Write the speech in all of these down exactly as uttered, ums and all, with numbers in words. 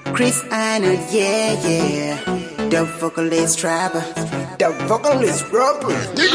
Chris Arnold, yeah, yeah. The vocalist trapper, the vocalist rapper.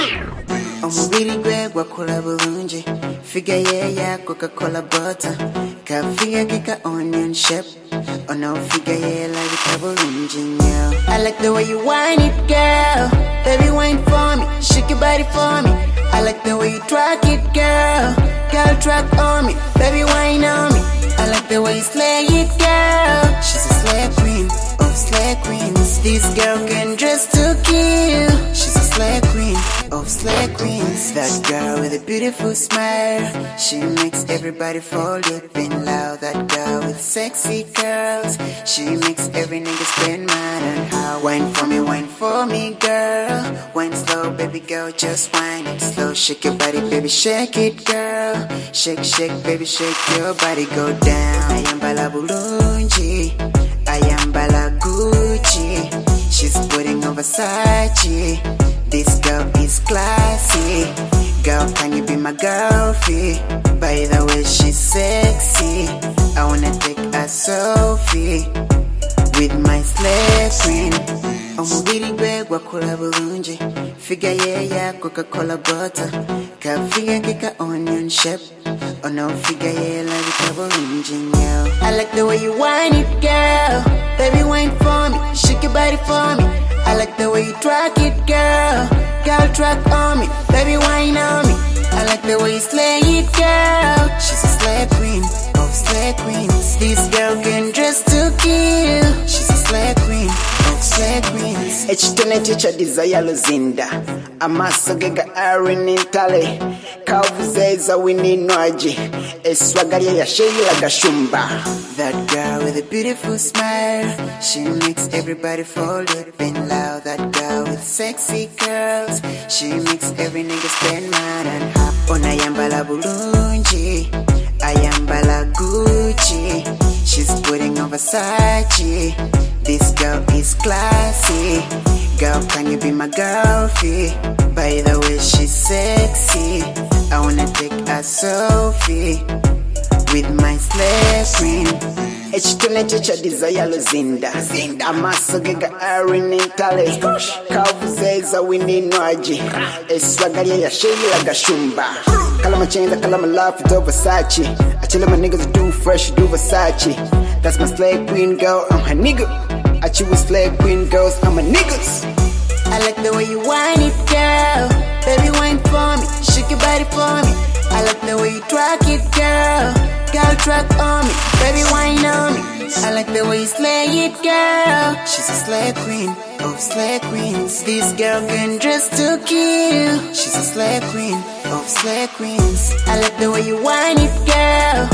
Omubiri gwe gwakola bulungi. Figure yeah, yeah, Coca-Cola butter. Ka figure kika onion shape. Oh no, figure yeah, like a bulungi, yeah. I like the way you whine it, girl. Baby, whine for me, shake your body for me. I like the way you track it, girl. Girl, track on me, baby, whine on me. I like the way you slay it, girl. She's a slay queen of slay queens. This girl can dress to kill. She's a slay queen of slay queens. That girl with a beautiful smile. She makes everybody fall deep in love. That girl with sexy curls. She makes every nigga spend money on her. Wine for me, wine for me, girl. Wine slow, baby girl, just wine it slow. Shake your body, baby, shake it, girl. Shake, shake, baby, shake your body, go down. I am Bala Bulungi, I am Bala Gucci. She's putting on Versace. This girl is classy. Girl, can you be my girlfriend? By the way, she's sexy. I wanna take a selfie with my slave queen. Omubiri gwe gwakola bulungi. Figure yeah, yeah, Coca-Cola butter. Ka figure kika onion shape. Oh no, figure yeah, like a bulungi, yeah. I like the way you whine it, girl. Baby, whine for me, shake your body for me. I like the way you track it, girl. Girl, track on me, baby, whine on me. I like the way you slay it, girl. She's a slay queen of slay queens. This girl can dress to kill. She's a slay queen of slay queens. Ekitone kye desire luzinda. Amaso ge ga Aaron Ntale. Kavuzeeza Winnie Nwaji. Eswaga lye ya Sheila Gashumba. That girl with a beautiful smile. She makes everybody fall deep in love. That girl with sexy curls. She makes every nigga spend money on her. Ona yambala bulungi, ayambala Gucci. She's putting on Versace. This girl is classy. Girl, can you be my girlfriend? By the way, she's sexy. I wanna take a selfie with my slave queen. Ekitone kye kya desire luzinda. Amaso ge ga Aaron Ntale. Kavuzeeza Winnie Nwaji. Eswaga lye ya Sheila Gashumba. Kalama chains, I call my love for Versace. I chill my niggas do fresh, do Versace. That's my slave queen girl, I'm her nigga. I chill with slave queen girls, I'm a niggas. I like the way you whine it, girl. Baby, whine for me, shake your body for me. I like the way you track it, girl. Girl, track on me, baby, whine on me. I like the way you slay it, girl. She's a slay queen of slay queens. This girl can dress to kill. She's a slay queen of slay queens. I like the way you whine it, girl.